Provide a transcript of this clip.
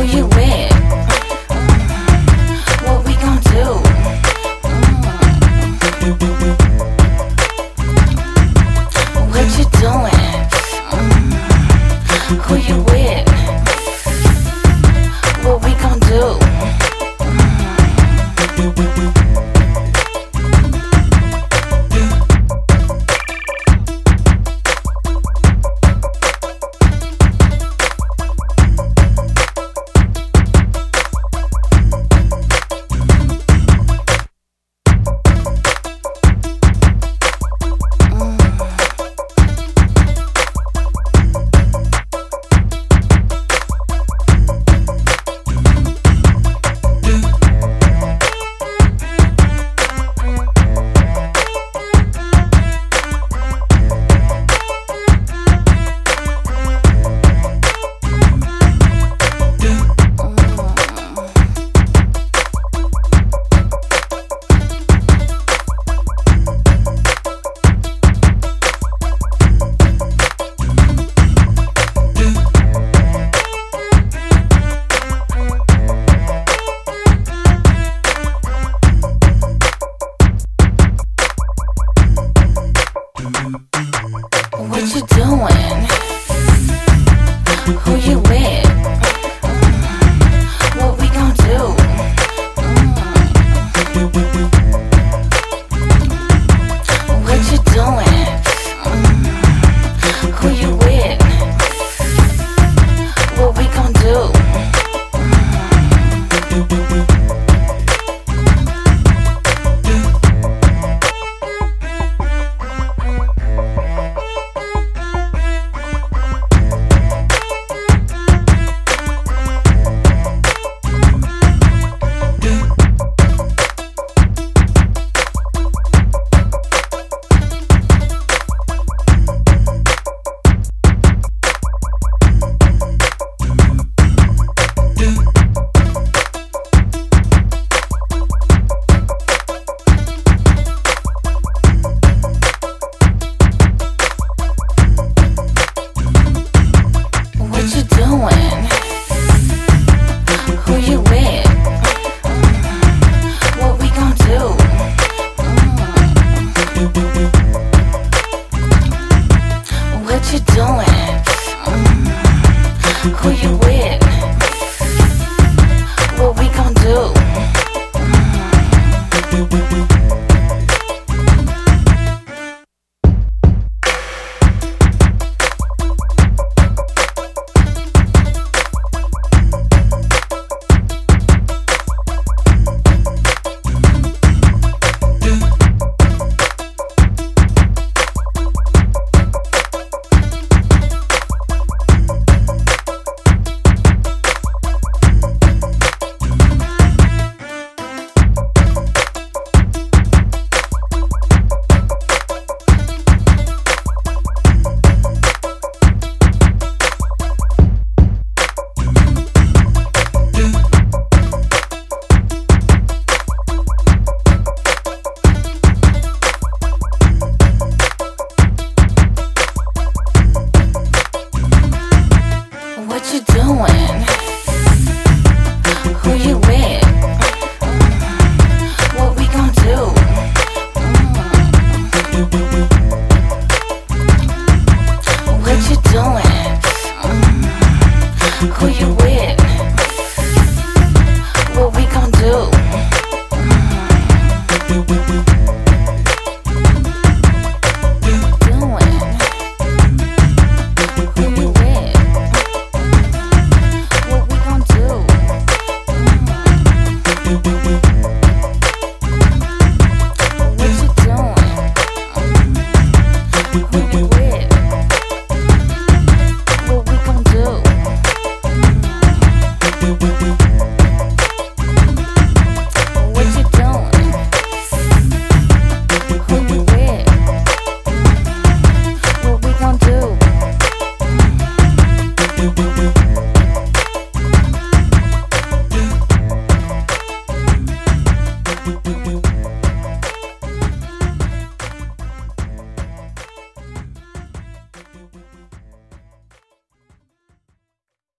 you with? What we gon' do? What you doing? Who you with? What we gon' do? What you doing? Who you with? What we gon' do? What you doing? Who you with? What we gon' do? What you doing? Who you with? What we gon' do? What you doing? Who you with? What we gon' do? What you doing? Who you with? What we gon' do? What you doing? Who you with? What we gon' do? What we gon' do?